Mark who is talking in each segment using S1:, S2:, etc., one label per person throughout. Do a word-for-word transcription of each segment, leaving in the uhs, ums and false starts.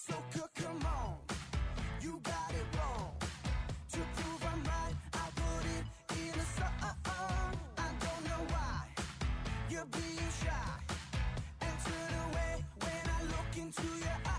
S1: So c- come on, you got it wrong. To prove I'm right, I put it in a song. I don't know why you're being shy and turn away when I look into your eyes.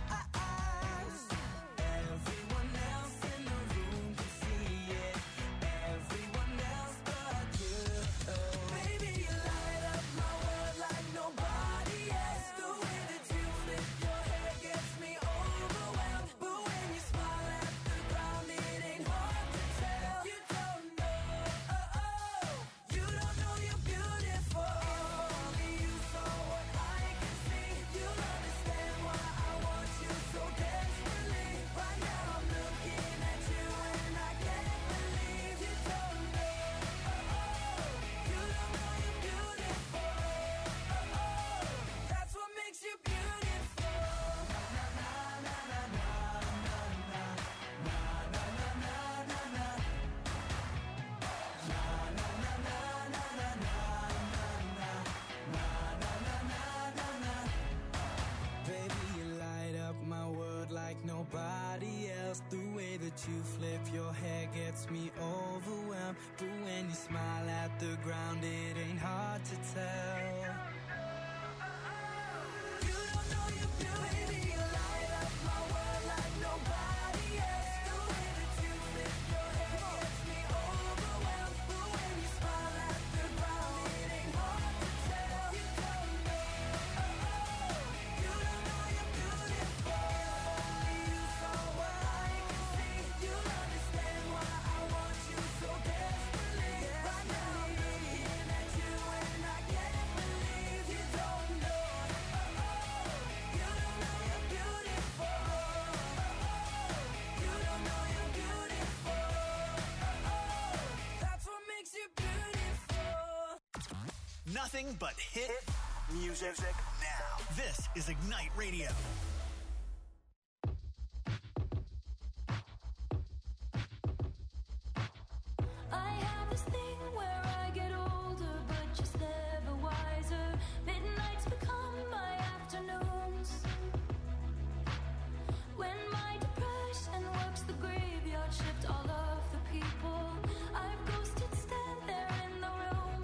S1: Everyone else in the room can see it. Everyone else but you. Baby, you light up my world like nobody else. The way that you flip your hair gets me overwhelmed. But when you smile at the ground, it ain't hard to tell. You don't know, oh, oh. You don't know you're beautiful. If only you saw what I can see, you'll understand why I want you so desperately. Right now I'm looking at you and I can't believe you don't know, oh, oh. You don't know you're beautiful, oh, oh. That's what makes you beautiful. Na na na na na na na na na na na na na. Na na na na na na na na na na na. Baby, you light up my world like nobody else. The way that you flip your hair gets me overwhelmed. But when you smile at the ground, it ain't hard to tell. You don't know you're beautiful. Baby, you light up my world like nobody else. The way that you flip your hair gets me overwhelmed. But when you smile at the ground, it ain't hard to tell. You don't know, oh, oh. You don't know you're beautiful. If only you saw what I can see, you'll understand why I want you so desperately. Right now I'm looking at you and I can't believe you don't know, oh, oh. You don't know you're beautiful, oh, oh. You don't know you're beautiful, oh, oh. That's what makes you beautiful.
S2: Nothing but hit music now. This is Ignite Radio.
S3: I have this thing where I get older, but just never wiser. Midnights become my afternoons. When my depression works the graveyard shift, all of the people I've ghosted stand there in the room.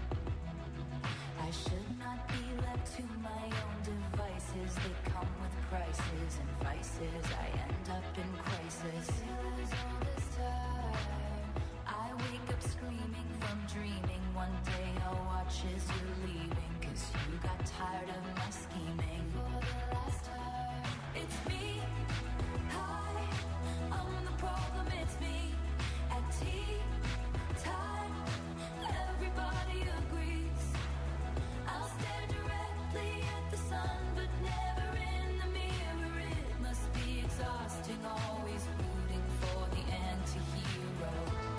S3: I should not be left to my own devices. They come with prices and vices. I end up in crisis. Feels all this time. I wake up screaming from dreaming. One day I'll watch as you're leaving, 'cause you got tired of my scheming. For the last time, it's me. Hi, I'm the problem, it's me. At tea time, everybody agrees. I'll stare directly at the sun, but never in the mirror. It must be exhausting, always rooting for the anti-hero.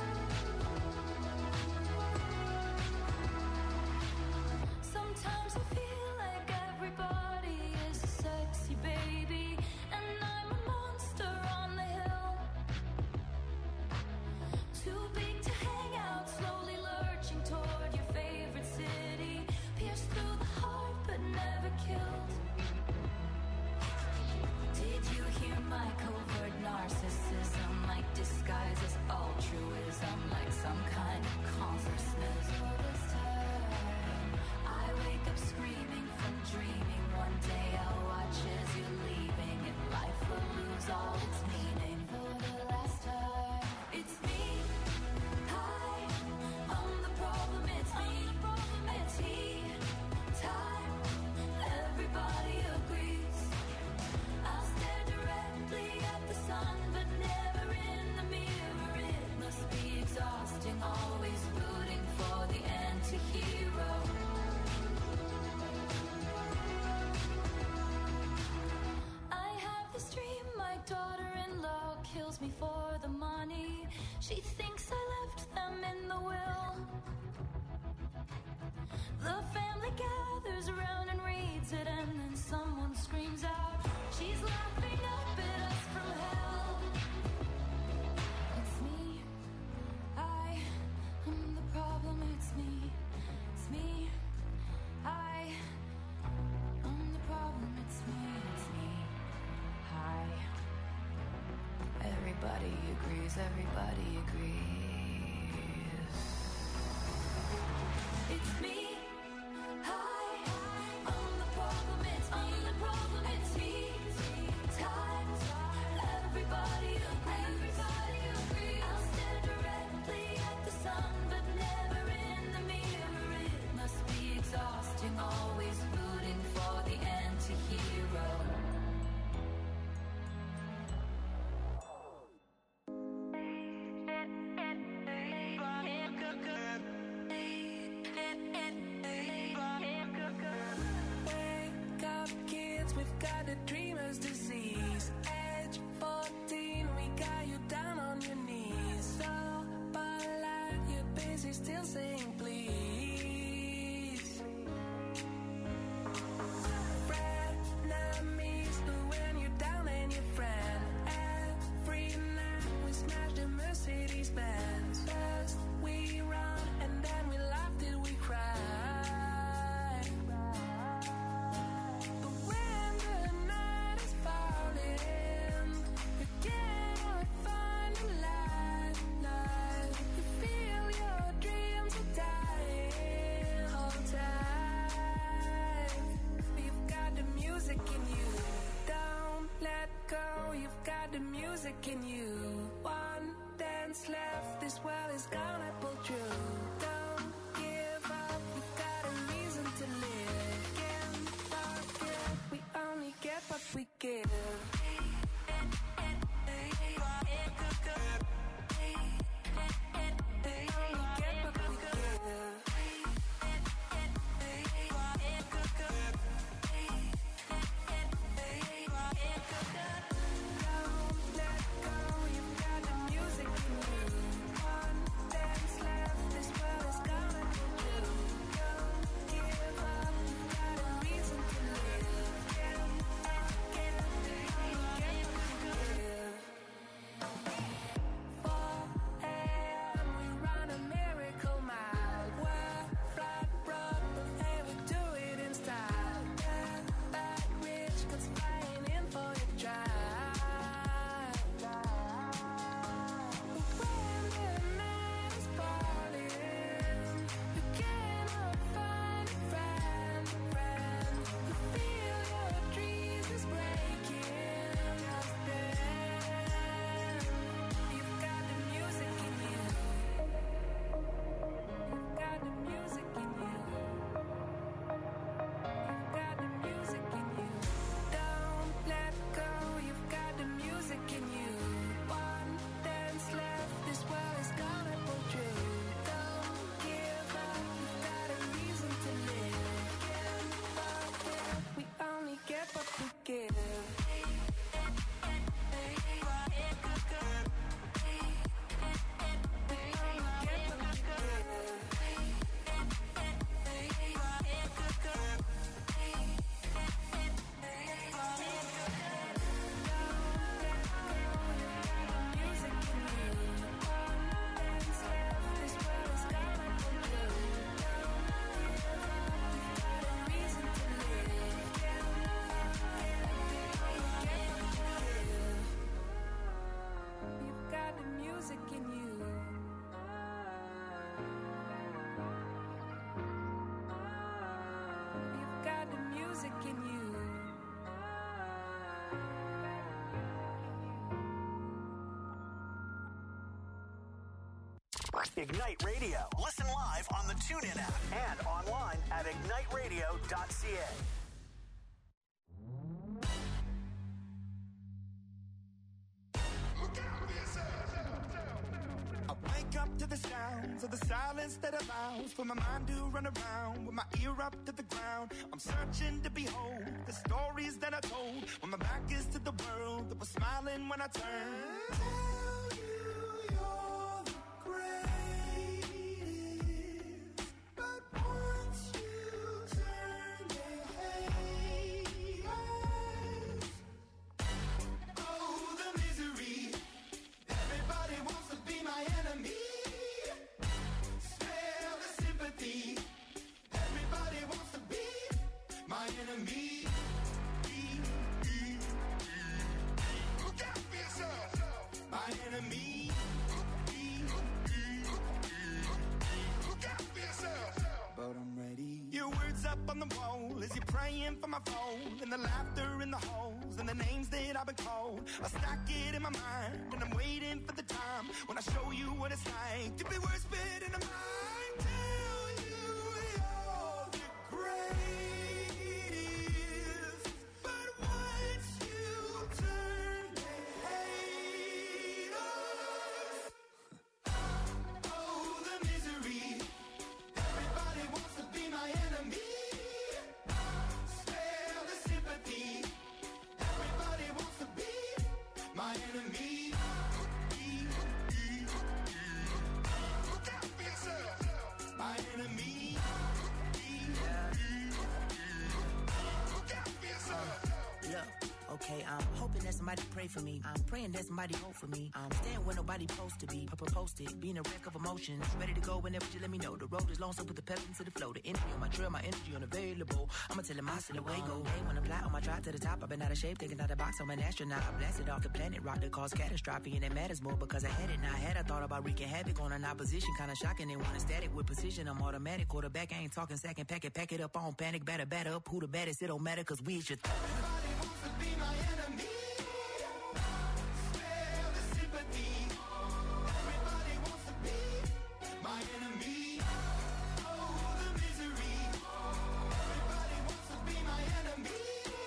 S3: Sometimes I feel like everybody is a sexy baby, and I'm a monster on the hill. Too big to hang out, slowly lurching toward your favorite city. Pierced through the heart, but never killed. Did you hear my covert narcissism? Like disguise as altruism, like some kind of consciousness. All this time, I wake up screaming from dreaming. One day I'll watch as you're leaving, and life will lose all its meaning. For the last time, it's me. Hi, I'm the problem, it's me. At tea time, everybody agrees. I'll stare directly at the sun, but never in the mirror. It must be exhausting, always rooting for the anti-hero. I have this dream, my daughter-in-law kills me for the money. She thinks I left them in the will. The family gathers around and reads it, and then someone screams out, she's laughing up at us from hell. It's me. I am the problem, it's me. It's me. I am the problem, it's me. It's me. Hi. agrees, everybody agrees. It's me. Hi, I'm the problem. It's me. I'm the problem. It's me. Times everybody agrees. Everybody agrees. I'll stare directly at the sun, but never in the mirror. It must be exhausting, always rooting for the anti-hero.
S1: Wake up, kids, we've got a dreamer's disease. Age fourteen, we got you down on your knees. So polite, you're busy still saying please. Frenemies, who when you're down and your friend. Every night we smash the Mercedes Benz. First we run and then we laugh till we cry. But when the night is falling, you cannot find a light, light. You feel your dreams are dying. Hold tight. You've got the music in you. Don't let go. You've got the music in you. One dance left. This world is gonna pull through. Don't give up. You've got a reason to live. Can't forget. We only get what we give.
S2: Ignite Radio. Listen live on the TuneIn app and online at ignite radio dot c a.
S4: I wake up to the sounds of the silence that allows for my mind to run around with my ear up to the ground. I'm searching to behold the stories that I told when my back is to the world that was smiling when I turned. Tell you you're the greatest, but once you turn they hate us. Oh, the misery. Everybody wants to be my enemy. Spare the sympathy. Everybody wants to be my enemy. Look out for yourself. My praying for my phone, and the laughter in the halls, and the names that I've been called. I stack it in my mind, and I'm waiting for the time when I show you what it's like to be worse fit in a mind. Tell you you're the greatest, but once you turn, they hate us. Oh, the misery. Everybody wants to be my enemy. Spare the sympathy. Everybody wants to be my enemy. Look out for yourself. My enemy. Look out for yourself.
S5: Look, okay, I'm hoping that somebody pray for me. I'm praying that somebody hope for me. I'm staying where nobody supposed to be. Papa posted, being a wreck of emotions. Ready to go whenever you let me know. The road is long, so put the pep into the flow. The energy on my trail, my energy unavailable. I'ma tell him I still away go. Hey, when I fly on my drive to the top, I've been out of shape, thinking out the box. I'm an astronaut. I blasted off the planet, rock that caused catastrophe, and it matters more because I had it. Now I had I thought about wreaking havoc on an opposition, kinda shocking. They want a static with precision. I'm automatic, quarterback. I ain't talking second, pack it, pack it up on panic, batter, batter up. Who the baddest? It don't matter, cause we should.
S4: Everybody wants to be my enemy. Spare the sympathy. Everybody wants to be my enemy. Oh, the misery. Everybody wants to be my enemy.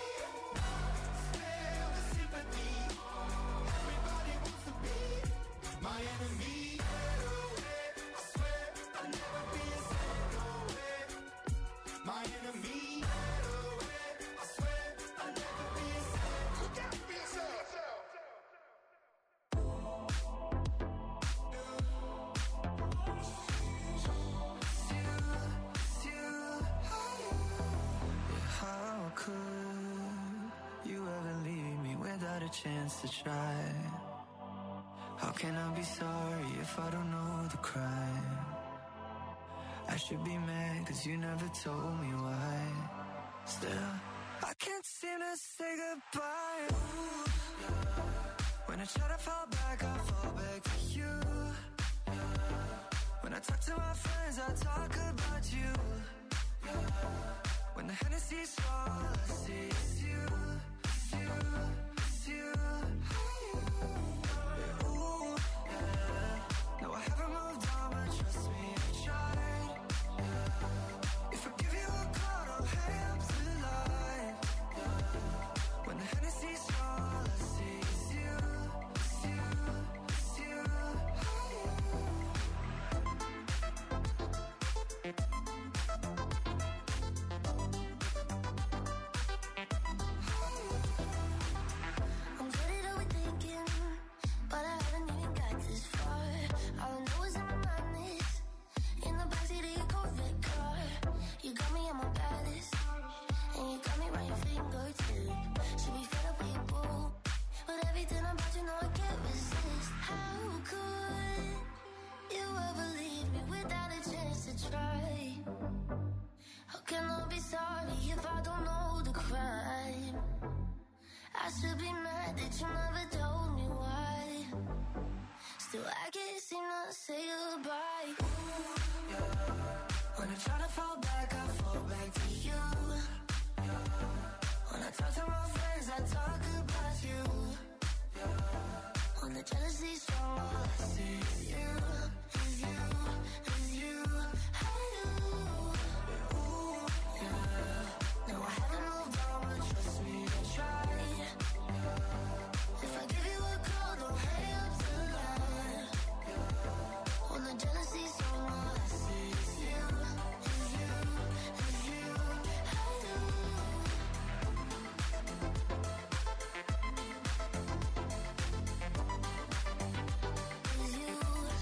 S4: Spare the sympathy. Everybody wants to be my enemy. I swear I'll never be a no way. My enemy. I swear I'll never be a look out for yourself.
S1: How could you ever leave me without a chance to try? How can I be sorry if I don't know the crime? I should be mad cause you never told me why. Still, I can't seem to say goodbye. Ooh, yeah. When I try to fall back, I fall back to you. Yeah. When I talk to my friends, I talk about you. Yeah. When the Hennessy's all I see is you, is you, is you. Yeah, ooh, yeah. No, I haven't moved on, but trust me, I tried. Yeah. If I give you a call, don't hang up the line. Yeah. When the Hennessy's all I see is you, is you, is you.
S3: I'm good at overthinking, but I haven't even got this far. All I know is in my mind is in the backseat of your Corvette car. You got me on my baddest, and you got me right your fingertip. Should be fed up with your boo, but everything about you know I can't resist. How could you ever leave me without a chance to try? How can I be sorry if I don't know the crime? I should be mad that you never told me why. Still, I can't seem to say goodbye. Ooh, yeah.
S1: When I try to fall back, I fall back to you. Yeah. When I talk to my friends, I talk about you. Yeah.
S3: When the jealousy's strong, all I see is you, is you, is you. Hey, you.
S1: Ooh, yeah.
S3: No, I haven't moved on, but trust me, I tried. If I give you a call, don't hang up the line. When the jealousy's strong, all I see is you, is you, is you. Hey, you. Is you,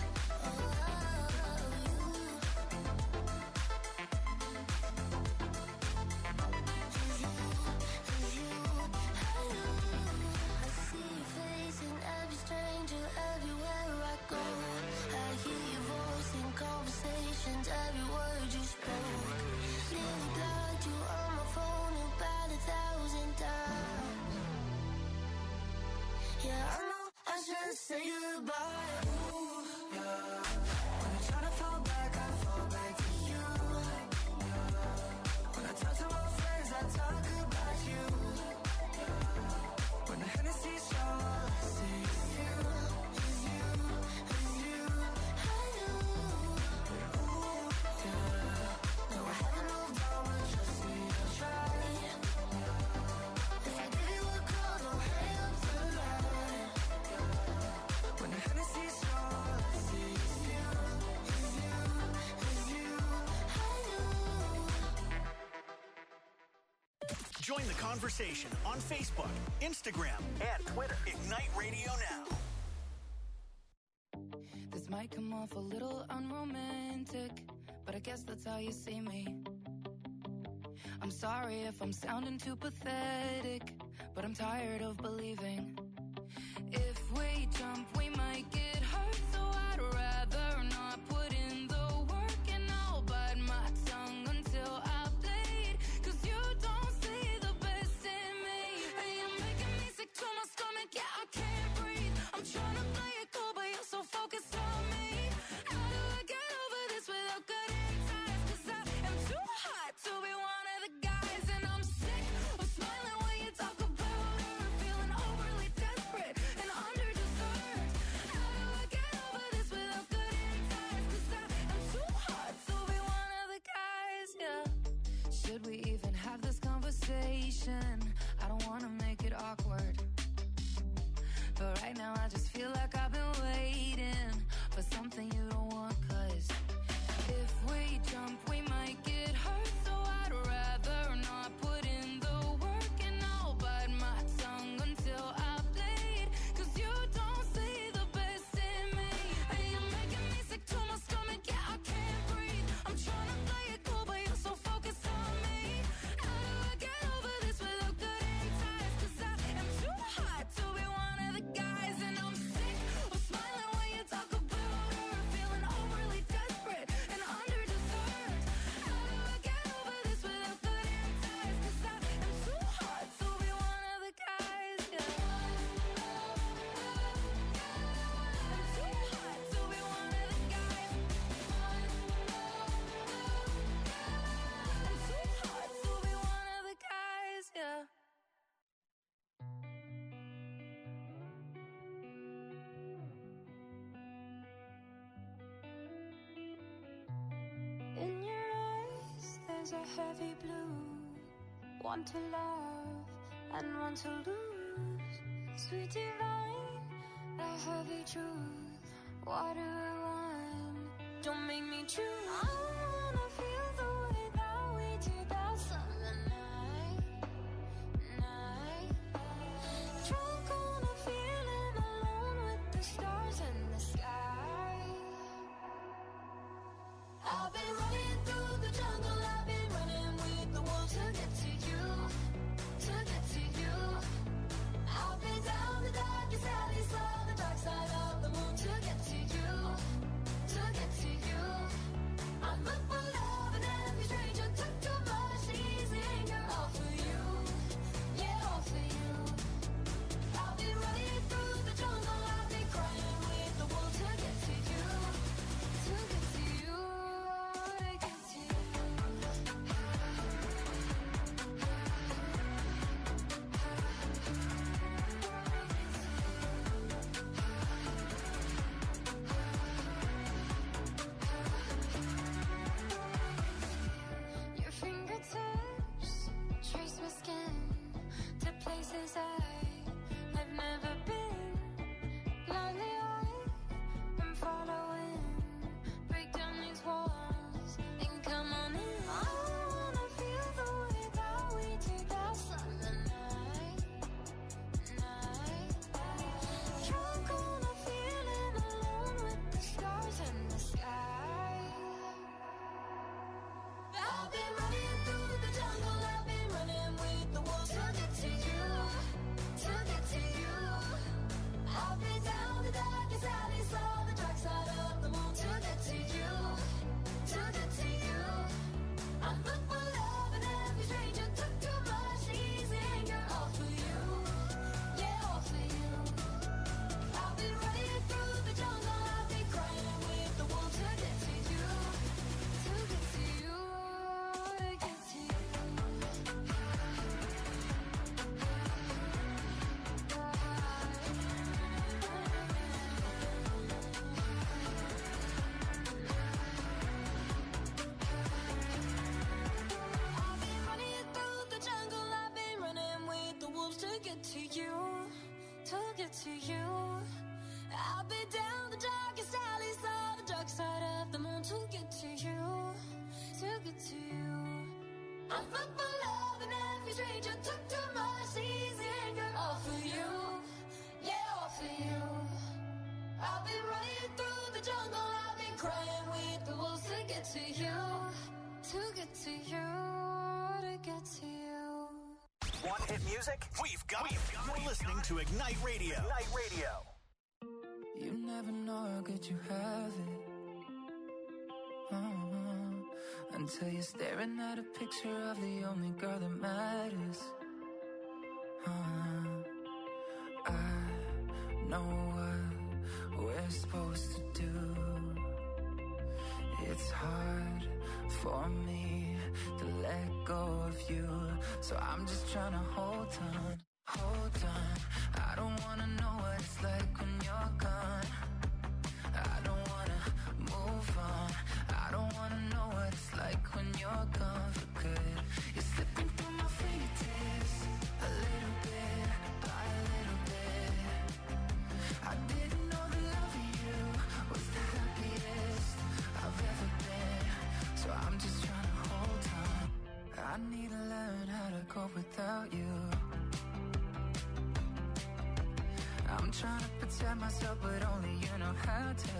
S1: say goodbye. Ooh, yeah. When I try to fall back, I fall back to you. Yeah. When I talk to my friends, I talk
S2: Join the conversation on Facebook, Instagram, and Twitter. Ignite Radio Now.
S6: This might come off a little unromantic, but I guess that's how you see me. I'm sorry if I'm sounding too pathetic, but I'm tired of believing. If we jump, we might get hurt, so I'd rather not put in the work, and I'll bite my tongue until I bleed, 'cause you don't see the best in me. Hey, you're making me sick to my stomach, yeah, I can't breathe. I'm trying to play it cool, but you're so focused on me. How do I get over this without cutting ties? 'Cause I am too hot to be one of the guys, and I'm sick of smiling when you talk about her, feeling overly desperate and underdeserved. How do I get over this without cutting ties? 'Cause I am too hot to be one of the guys, yeah. Should we even have this conversation? I don't wanna make it awkward, but right now I just feel like I've been waiting for something you don't want. 'Cause if we jump, we might get hurt, so I'd rather not put in the work, and I'll bite my tongue until I bleed, 'cause you don't see the best in me. And you're making me sick to my stomach, yeah, I can't breathe. I'm trying to play it cool, but you're so focused on me. How do I get over this without cutting ties? 'Cause I am too hot to be one of the guys, and I'm sick of smiling when you talk about her, feeling overly desperate and underdeserved. How do I get over this without cutting ties? 'Cause I am too hot to be one of the guys, yeah. I'm too hot to be one of the guys. I'm too hot to be one of the guys, yeah.
S3: In your eyes, there's a heavy blue. One to love and one to lose. Sweet divine, the heavy truth. What do I want? Don't make me choose. I wanna feel the way that we did that summer night. Night. Drunk on a feeling, alone with the stars in the sky. I've been running through the jungle, I've been running with the wolves to get to you, to get to you. I've been down the darkest alley, saw the dark side of the moon to get to you, to get to you. I'm up for love and every stranger took too much easy anger, all for you, yeah, all for you. I've been running through the jungle, I've been crying with the wolves to get to you, to get to you. Your fingertips trace my skin to places I have never been. Blindly I am following. Break down these walls and come on in. I wanna feel the way that we did that summer night. Night. Drunk on a feeling, alone with the stars in the sky. I've been running through the jungle, I've been running with the wolves to get to you, to get to you. I've been down the darkest alley, saw the dark side of the moon to get to you, to get to you. I'm booked for love and every stranger took too much easy anger, all for you, yeah, all for you. I've been running through the jungle, I've been crying with the wolves to get to you, to get to you, to get to you. I've been running through the jungle, I've been running with the wolves to get to you, to get to you. I've been down the darkest alley, saw the dark side of the moon to get to you, to get to you. I fell for love and every stranger took too much easy anger. All for you, yeah, all for you. I've been running through the jungle, I've been crying with the wolves to get to you, to get to you, to get to you.
S2: Want hit music? We've got it. You're listening to Ignite Radio. Ignite Radio.
S6: You never know how good you have it. Uh-huh. Until you're staring at a picture of the only girl that matters. Uh-huh. I know what we're supposed to do. It's hard for me to let go of you, so I'm just trying to hold on, hold on. I don't wanna know what it's like when you're gone. I don't wanna move on. I don't wanna know what it's like when you're gone for good. You're slipping through my fingertips, a little bit by a little bit. I didn't know the love of you was the happiest I've ever been, so I'm just trying to hold on. I need to learn how to cope without you. I'm trying to protect myself, but only you know how to.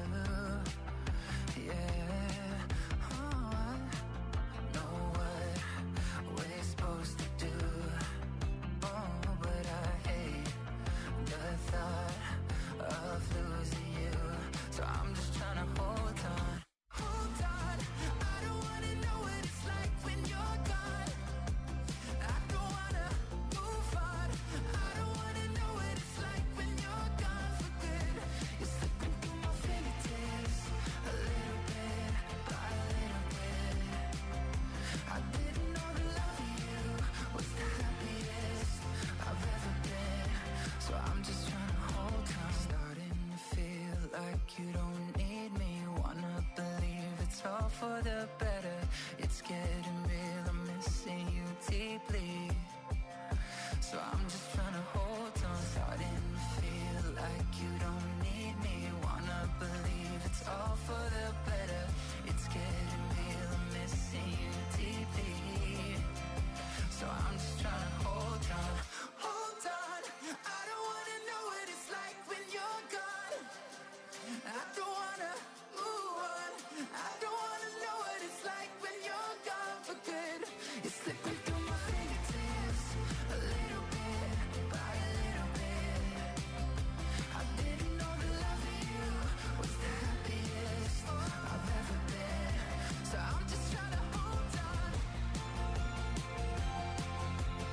S6: Yeah, oh, I know what we're supposed to do. Oh, but I hate the thought of losing you, so I'm just trying to hold on. Hold on, I don't wanna know what it's like when you're gone. I don't wanna move on. I don't wanna know what it's like when you're gone for good. You're slipping through my fingertips, a little bit by a little bit. I didn't know the love of you was the happiest I've ever been, so I'm just trying to hold on. Starting to feel like you don't need me. Wanna believe it's all for the better. It's getting real, I'm missing you deeply, so I'm just trying to hold on. Starting to feel like you don't need me. Wanna believe it's all for the better. It's getting real, I'm missing you deeply, so I'm just trying to hold on. Hold on, I don't wanna know what it's like when you're gone. I don't wanna move on. I don't wanna know what it's like when you're gone for good. You're slipping through my fingertips, a little bit by a little bit. I didn't know the love of you was the happiest I've ever been, so I'm just trying to hold on.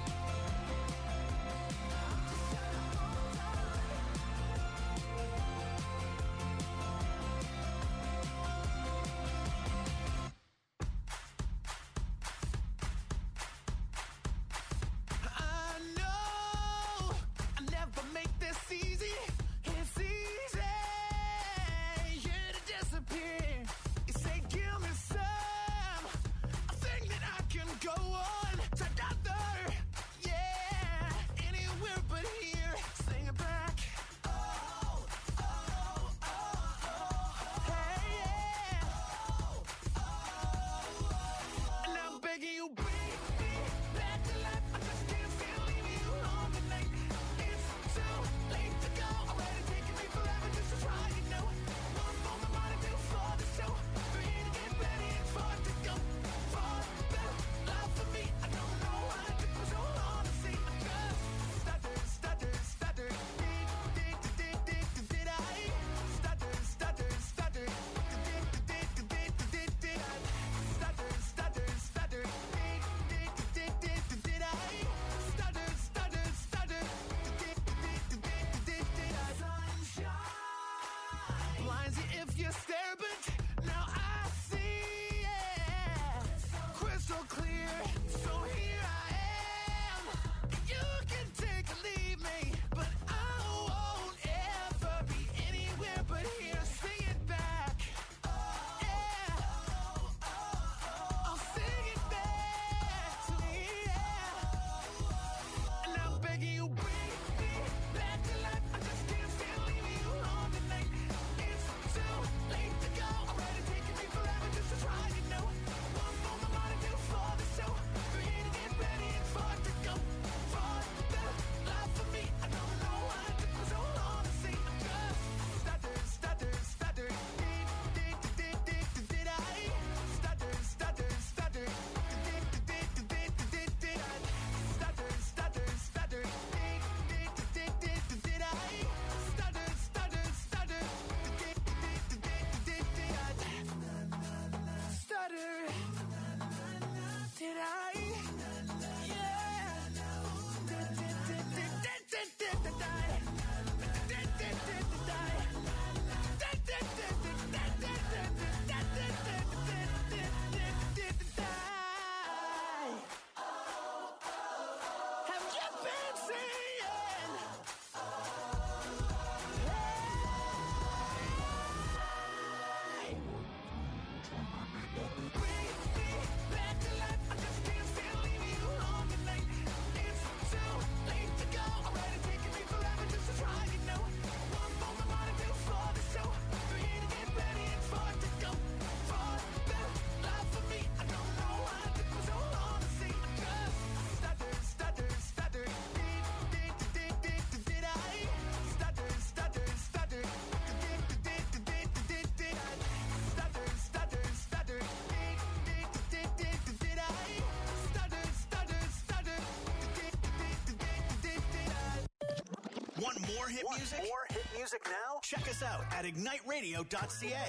S2: Want more hit
S7: Want
S2: music?
S7: more hit music now?
S2: Check us out at ignite radio dot c a.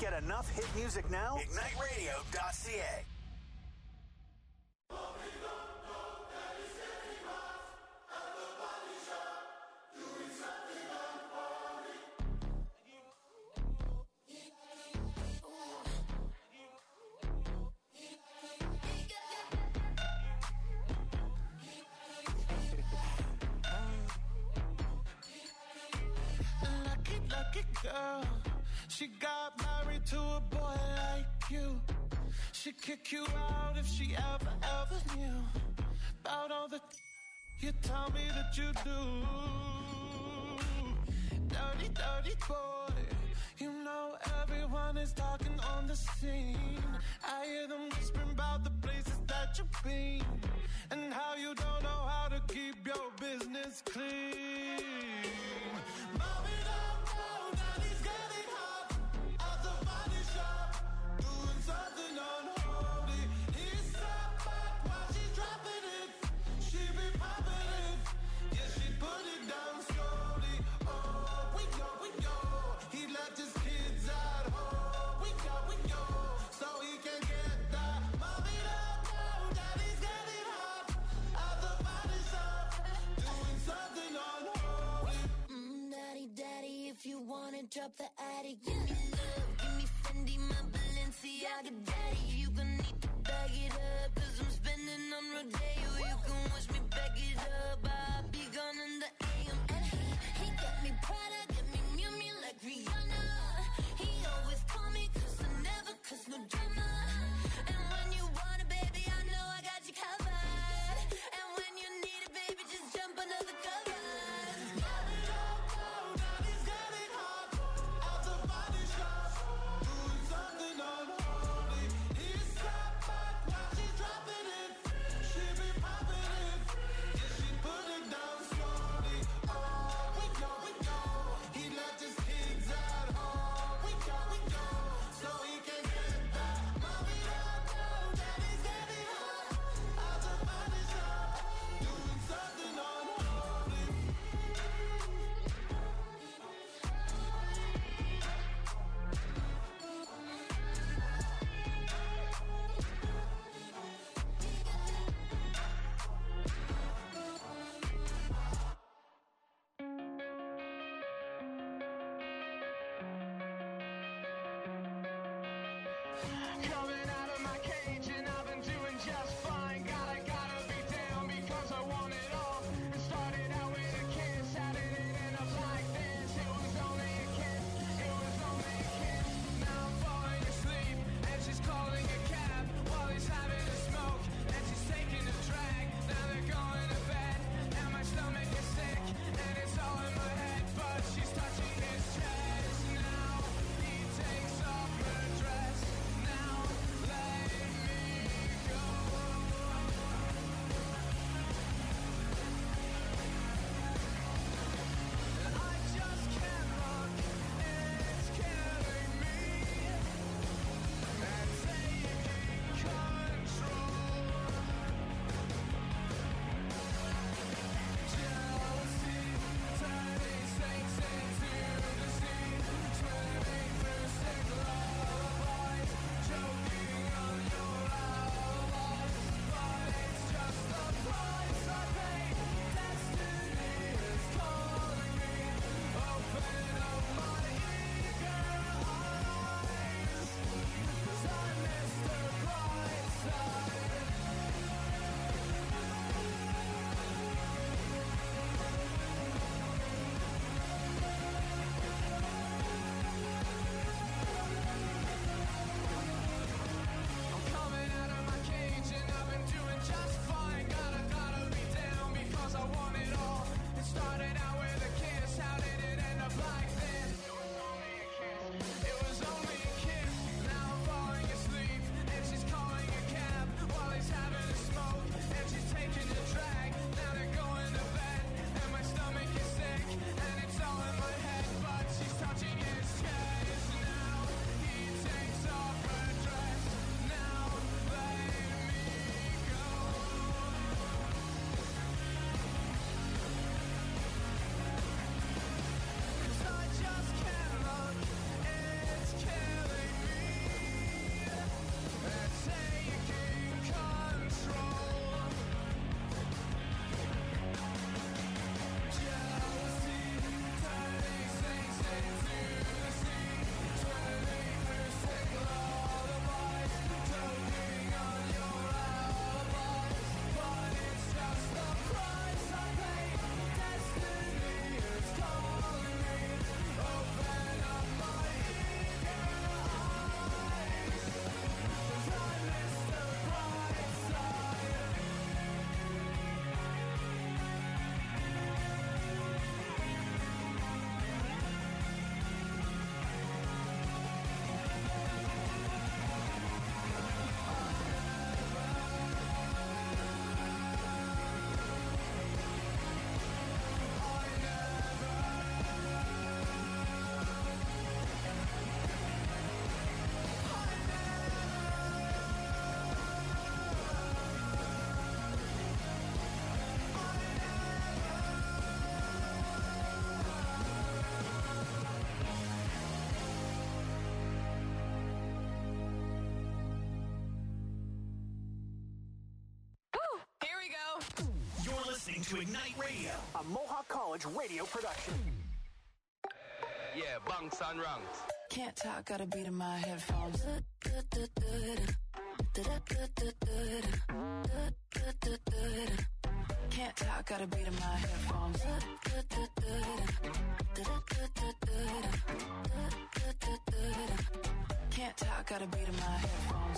S2: get enough hit music now? ignite radio dot c a.
S7: Girl, she got married to a boy like you. She'd kick you out if she ever, ever knew about all the you tell me that you do. Dirty, dirty boy. You know everyone is talking on the scene. I hear them whispering about the places that you've been and how you don't know how to keep your business clean. Mom, it up. Something unholy. He sat back while she's dropping it. She be popping it. Yeah, she put it down slowly. Oh, we go, we go. He left his kids at home. We go, we go. So he can get that. Mommy don't know daddy's getting hot at the body shop, doing something unholy.
S3: Mm, daddy, daddy, if you wanna drop the attic, give me love, give me Fendi, my Balenciaga daddy. You gon' need to bag it up, cause I'm spending on Rodeo. You can wish me back it up, I'll be gone in the A M. And he, he got me Prada, got me Miu Miu like Rihanna. He always call me cause I never cause no drama. And when you want it, baby, I know I got you covered. And when you need it, baby, just jump under the covers.
S7: She be popping it, yeah, she put
S2: to Ignite Radio, a Mohawk College radio production.
S8: Yeah, bunks and ranks.
S6: Can't talk, gotta beat in my headphones. Can't talk, gotta beat in my headphones. Can't talk, gotta beat in my headphones.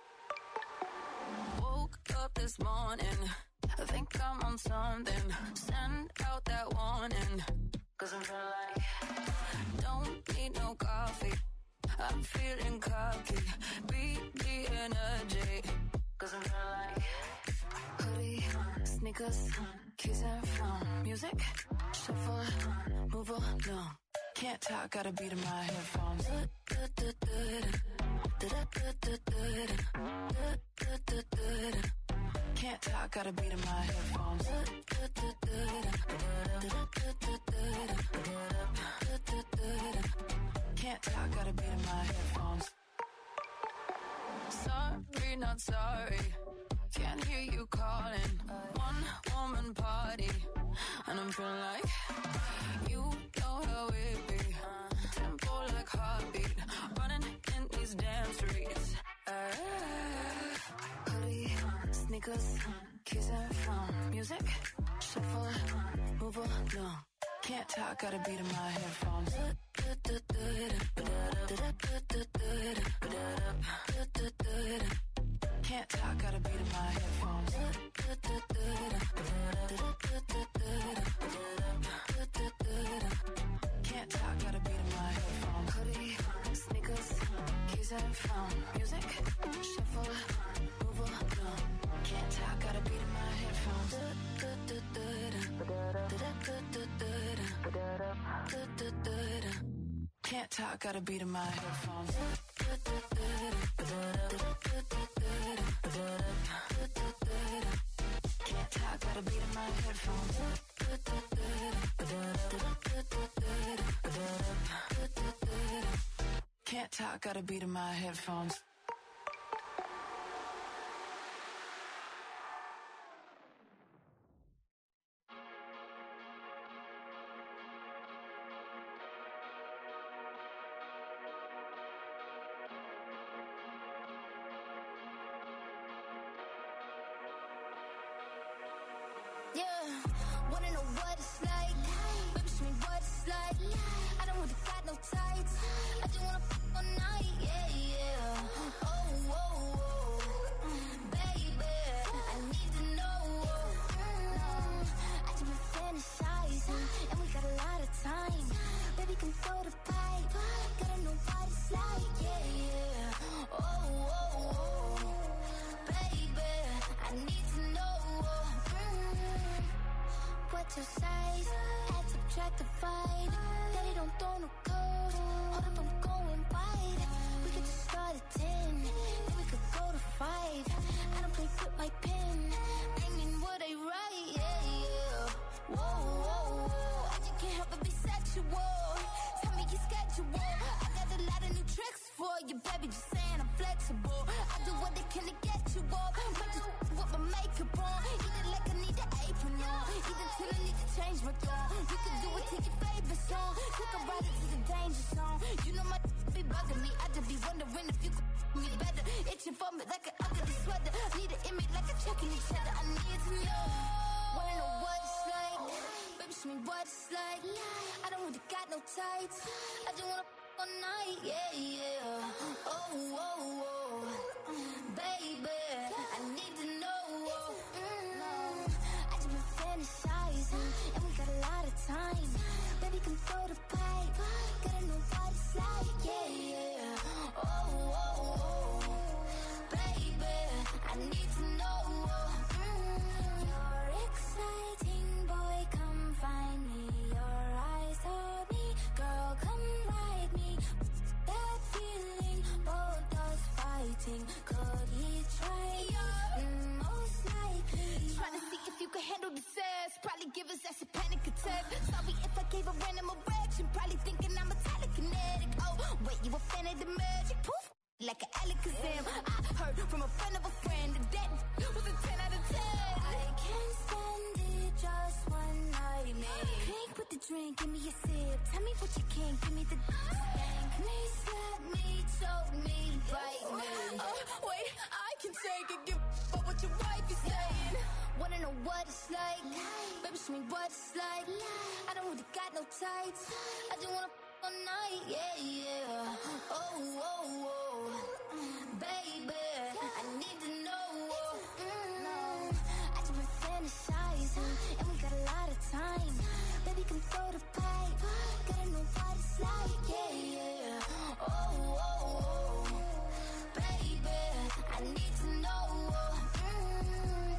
S6: Woke up this morning, I think I'm on something. Send out that warning, cause I'm feeling like don't need no coffee. I'm feeling cocky, beat the energy, cause I'm feeling like hoodie, sneakers, keys and phone. Music, shuffle, move along. Can't talk, gotta beat in my headphones. Can't talk, gotta beat in my headphones. Can't talk, gotta beat in my headphones. Sorry, not sorry. Can't hear you calling. One woman party, and I'm feeling like you know how it be. Tempo like heartbeat, running in these damn streets. Uh, hoodie, sneakers, keys and phone. Music, shuffle, move along. Can't talk, gotta beat in my headphones. Can't talk, gotta beat in my headphones. Can't talk, gotta beat in my headphones. Hoodie, sneakers, keys and phone. Music, shuffle, move along. Can't talk, gotta beat in my headphones. Can't talk, gotta beat in my headphones. Can't talk, gotta beat in my headphones. Can't talk, gotta beat in my headphones.
S3: Yeah, wanna know what it's like? Baby, show me what it's like. I don't really got no tights. I just wanna f*** all night, yeah, yeah. Oh, oh, oh, baby, I need to know. Mm, I just been fantasizing, and we got a lot of time. Baby, come throw the pipe. Gotta know what it's like, yeah, yeah. Oh, oh, oh, baby, I need to know. What's your size? Add, subtract, divide. Daddy don't throw no curves. Hold up, I'm going wide. We could just start at ten, then we could go to five. I don't play with my pen. I mean what I write, yeah, yeah. Whoa, whoa, whoa. I just can't help but be sexual. Tell me your schedule. I got a lot of new tricks for you, baby. Just saying I'm flexible. I do what I can to get you off. Might just with my makeup on. Eat it like I need an apron on. Either till I need to change my tone. You can do it to your favorite song. Take a ride into the danger zone. You know my be bugging me. I just be wondering if you could me better. Itching for me like an ugly sweater. Need an image like a checking each other. I need to know. Wanna know what it's like? Baby, show me what it's like. I don't really got no tights. I just wanna f*** all night, yeah, yeah. Oh, oh, oh, baby, I need to know. Mm, I just been fantasizing, and we got a lot of time. Baby, come throw the pipe. Gotta know what it's like, yeah, yeah. Oh, oh, oh, baby, I need to know. Mm, you're exciting, boy, come find me. Your eyes told me, girl, come ride me. That feeling, both us fighting. Could he try? Mm, most likely. Trying to see if you can handle the sass. Probably give us that panic attack. Sorry if I gave a random erection. Probably thinking I'm a telekinetic. Oh, wait, you a fan of the magic? Poof. like an Alakazam. I heard from a friend of a friend that that was a ten out of ten. I can't stand it, just one night, man. Drink with the drink, give me a sip. Tell me what you can, give me the spank me, slap me, choke me, bite me. Oh, wait, I can take it, give up what your wife is saying. Wanna know what it's like? Baby, show me what it's like. I don't really got no tights. I just wanna f- all night, yeah, yeah. Oh, oh, oh, baby, I need to know. Mm, I just been fantasizing, and we got a lot of time. Baby, come throw the pipe. Gotta know what it's like, yeah, yeah. Oh, oh, oh, baby, I need to know. Mm.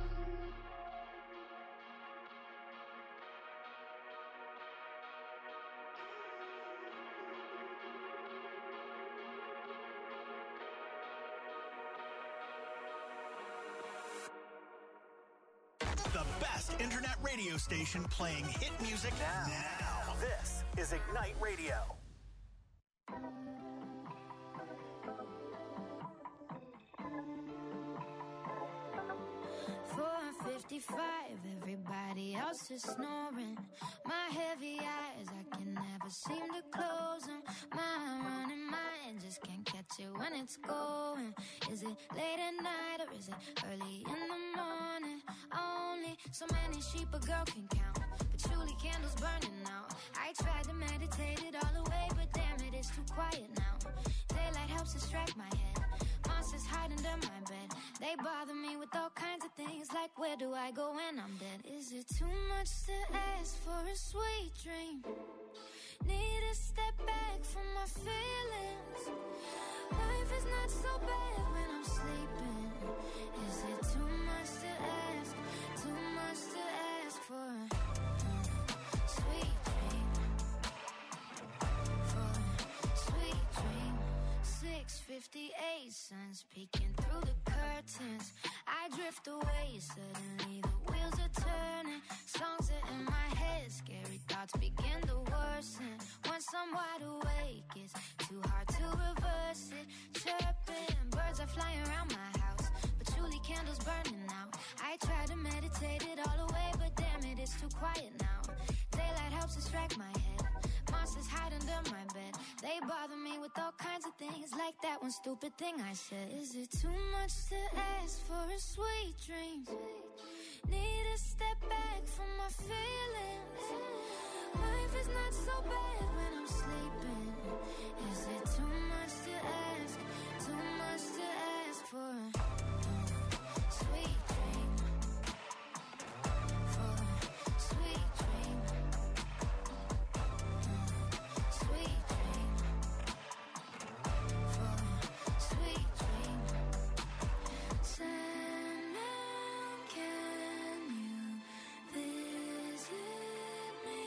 S2: The best internet radio station playing hit music now. now. This is Ignite Radio.
S3: four fifty-five, everybody else is snoring. My heavy eyes, I can never seem to close them. My running mind just can't catch it when it's going. Is it late at night or is it early in the morning? Only so many sheep a girl can count, patchouli candles burning out. I tried to meditate it all away, but damn it, it's too quiet now. Daylight helps distract my head. Monsters hide under my bed. They bother me with all kinds of things, like where do I go when I'm dead? Is it too much to ask for a sweet dream? Need to step back from my feelings. Life is not so bad when I'm sleeping. Is it too much to ask? Too much to ask for a uh, sweet dream? For a sweet dream. six fifty-eight, sun's peeking through the curtains. I drift away, suddenly the wheels are turning. Songs are in my head, scary thoughts begin to worsen. Once I'm wide awake, it's too hard to reverse it. Chirping, birds are flying around my house, patchouli candles burning out. I try to meditate it all away, but damn it, it's too quiet now. Daylight helps distract my head. Monsters hide under my bed. They bother me with all kinds of things, like that one stupid thing I said. Is it too much to ask for a sweet dream? Need to step back from my feelings. Life is not so bad when I'm sleeping. Is it too much to ask? Too much to ask for a uh, sweet dream? For a sweet dream. Sweet dream. For a sweet dream. Sandman, can you visit me?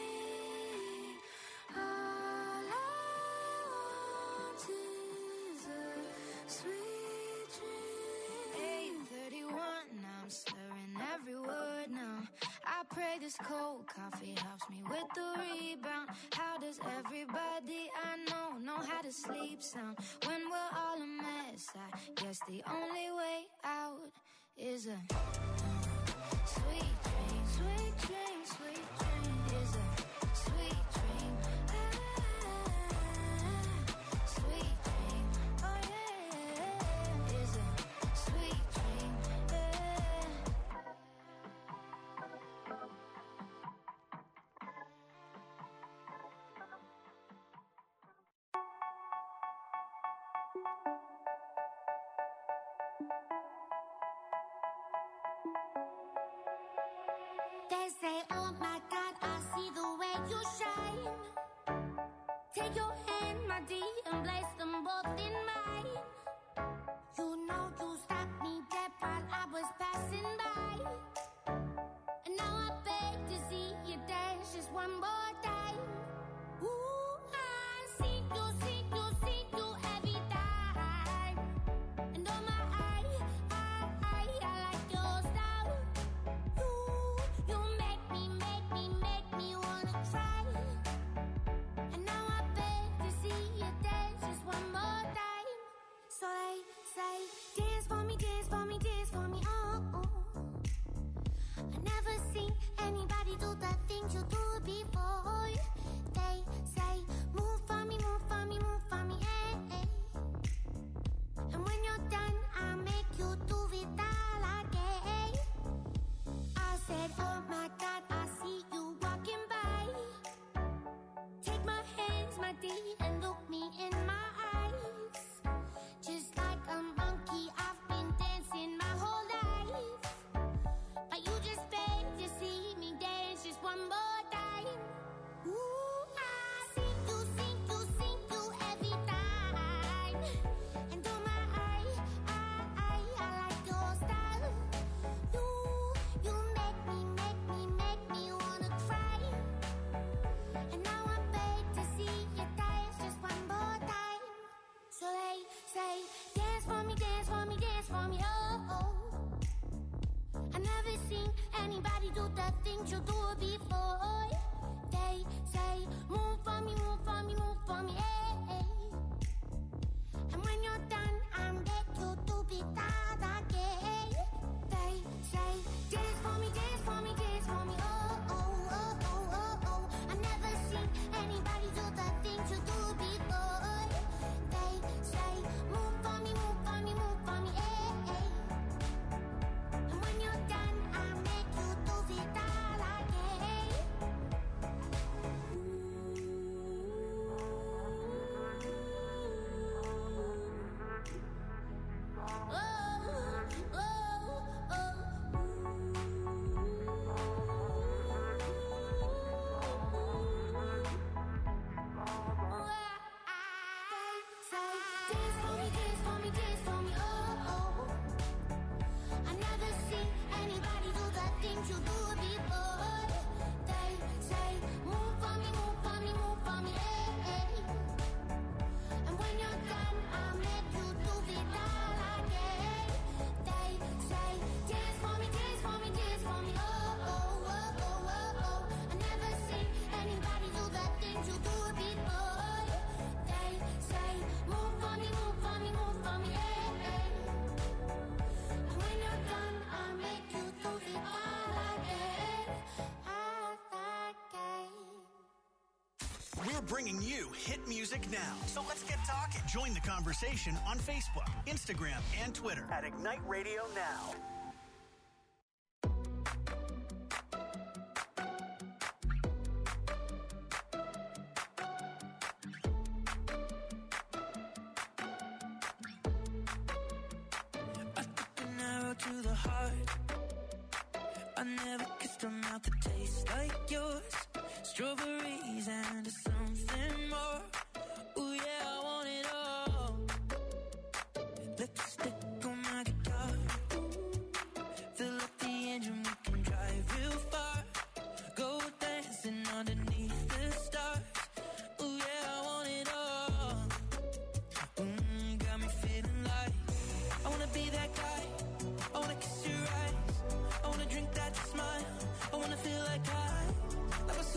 S3: All I want is a sweet dream. eight thirty-one, I'm slurring every word now. I pray this cold coffee helps me with the rebound. How does everybody I know know how to sleep sound? When we're all a mess, I guess the only way out is a uh, sweet dream. Sweet dream, sweet dream is a sweet dream. Ah, sweet dream, oh yeah, is a sweet dream. Yeah.
S9: They say, oh my God, I see the way you shine. Take your hand, my dear, and place them both in mine. You know you stopped me dead while I was passing by. And now I beg to see you dance just one more time. Ooh, I see you, see you, see you every time. And oh my, I, I, I, I like your style. You, you make me, make me, make me wanna try. And now I beg to see you dance just one more time. before. They say, move for me, move for me, move for me, eh, eh. And when you're done, I'll make you do it all again. I said, oh my God, I see you walking by. Take my hands, my D, and look me in my eyes. Just like a monkey, I've been dancing my whole life. But you just begged to see me dance just one more time. Ooh, I see you, see you, see you every time. And oh my, I, I, I, I like your style. You, you make me, make me, make me wanna cry. And now I'm begged to see you dance just one more time. So they say, dance for me, dance for me, dance for me, oh, oh. I never seen anybody do the things you do before. They say, move for me, move for me, move for me, eh, eh. And when you're done, I'll make you do it all again. They say, dance for me, dance for me, dance for me, oh, oh, oh, oh, oh, oh. I never seen anybody do the things you do before. They say, move for me, move for me, move for me, eh, eh. And when you're done, I'll make you do it all again.
S2: We're bringing you hit music now. So let's get talking. Join the conversation on Facebook, Instagram, and Twitter at Ignite Radio Now.
S10: I took an arrow to the heart. I never kissed a mouth that tastes like yours. Strawberries and something more. Ooh yeah, I want it all. Lipstick on my guitar. Fill up the engine, we can drive real far. Go dancing underneath the stars. Ooh yeah, I want it all. Mm, got me feeling like I wanna be that guy. I wanna kiss your eyes. I wanna drink that smile. I wanna feel like I, like a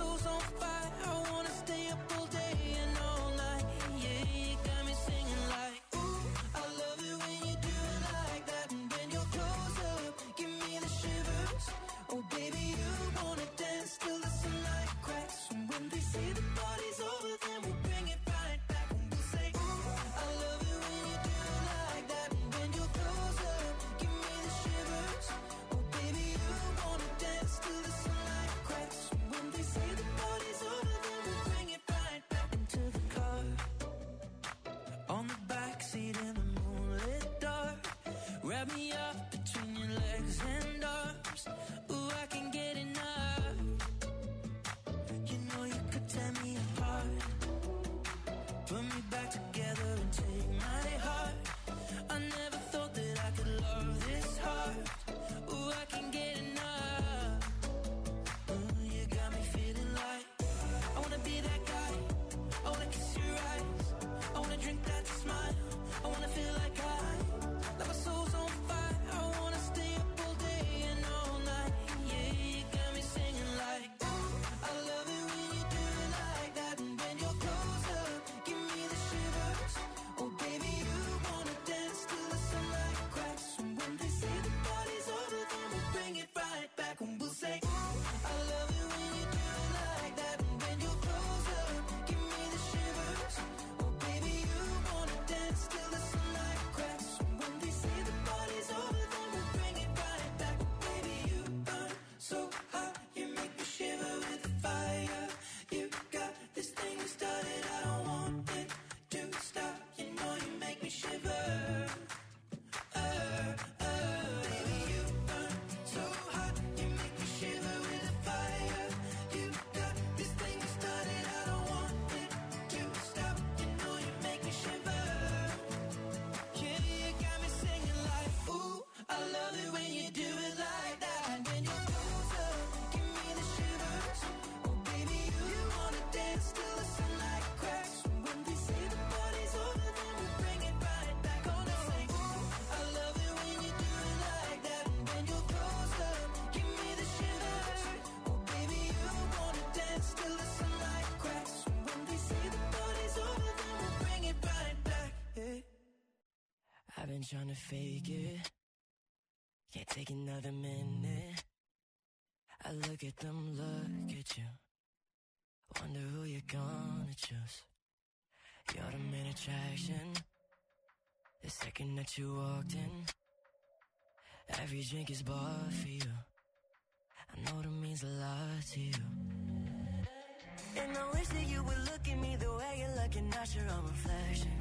S11: been trying to fake it. Can't take another minute. I look at them, look at you. Wonder who you're gonna choose. You're the main attraction. The second that you walked in, every drink is bought for you. I know that means a lot to you. And I wish that you would look at me the way you're looking, not your own reflection.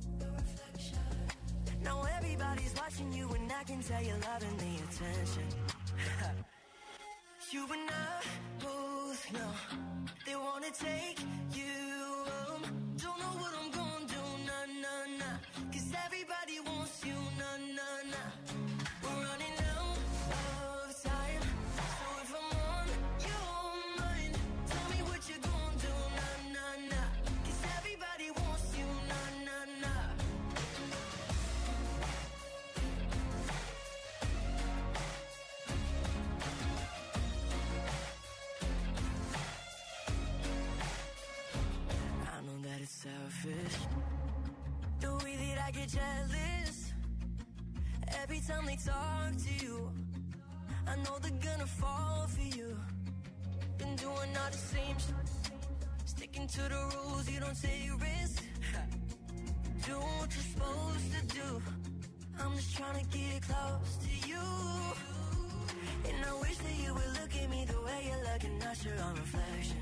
S11: Now everybody's watching you and I can tell you're loving the attention. You and I both know they wanna take you home. Don't know what I'm gonna do, nah, nah, nah. Cause everybody wants you, nah, nah, nah. We're running out of time. So if I'm on your mind, tell me what you're gonna do, nah, nah, nah. Cause everybody wants you, nah, nah, nah. I know that it's selfish, the way that I get jealous every time they talk to you. I know they're gonna fall for you. Been doing all the same shit, sticking to the rules, you don't take risks. Doing what you're supposed to do. I'm just trying to get close to you. And I wish that you would look at me the way you're looking, not your own reflection.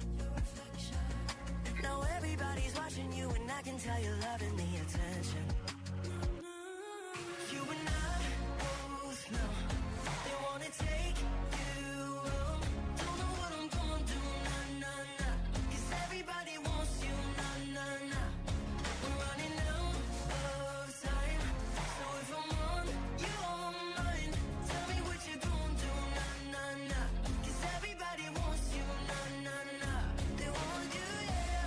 S11: Now everybody's watching you and I can tell you're loving the attention. You and I both know they wanna take you home. Don't know what I'm gonna do, nah, nah, nah. Cause everybody wants you, nah, nah, nah. We're running out of time. So if I'm on your mind, tell me what you're gonna do, nah, nah, nah. Cause everybody wants you, nah, nah, nah. They want you, yeah.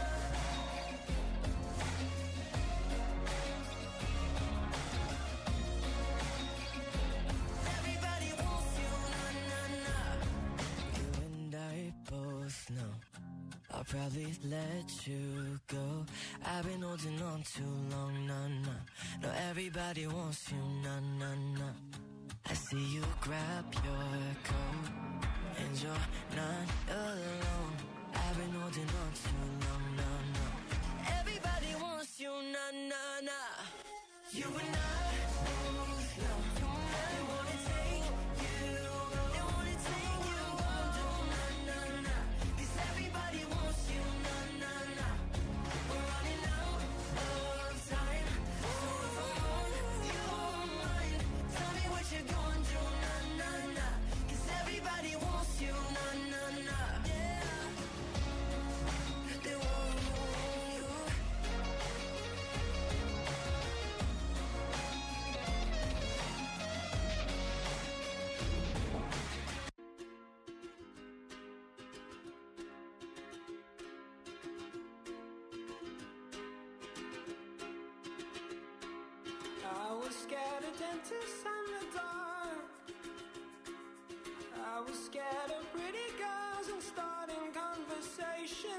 S11: Everybody wants you, nah, nah, nah. You and I both know I'll probably let you go. I've been holding on too long, nah, nah. No, everybody wants you, nah, nah, nah. I see you grab your coat and you're not alone. I've been holding on too long, nah, nah. Everybody wants you, nah, nah, nah. You and I both know they wanna take you, they wanna take you home, do, nah, nah, nah. Cause everybody wants you, nah, nah, nah. We're running out of time. So if I'm on your mind, tell me what you're gonna do, nah, nah, nah. Cause everybody wants you, nah, nah, nah. Yeah. They want you, want you.
S7: I was scared of dentists and the dark. I was scared of pretty girls and starting conversations.